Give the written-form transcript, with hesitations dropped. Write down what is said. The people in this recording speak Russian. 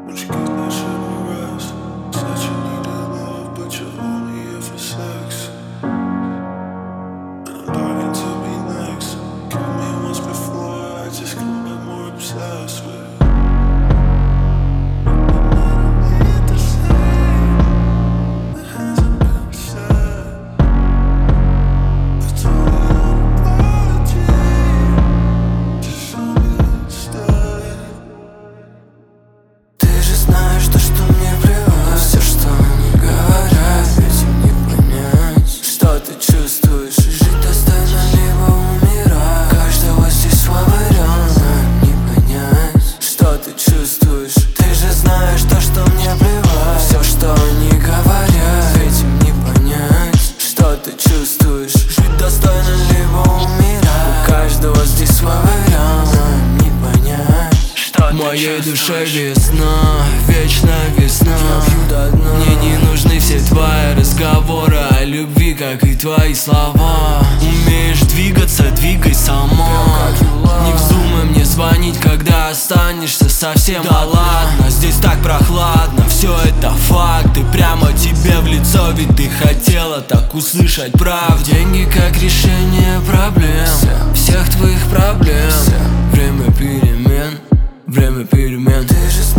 Won't you get that shit no rest? Said you needed love, but you're only here for sex. And I'm dying to be next. Killed me once before, I just got more obsessed with. Жить достойно, либо умирать. У каждого здесь свой вариант, не понять, что в моей душе весна, вечная весна. Мне не нужны все твои разговоры о любви, как и твои слова. Умеешь двигаться, двигай сама. Не вздумай мне звонить, когда останешься совсем ладно. Здесь так прохладно, все это факты. Прямо тебе в лицо, ведь ты хотела так услышать правду. Деньги как решение проблем, всех твоих проблем. Время перемен, время перемен. Ты же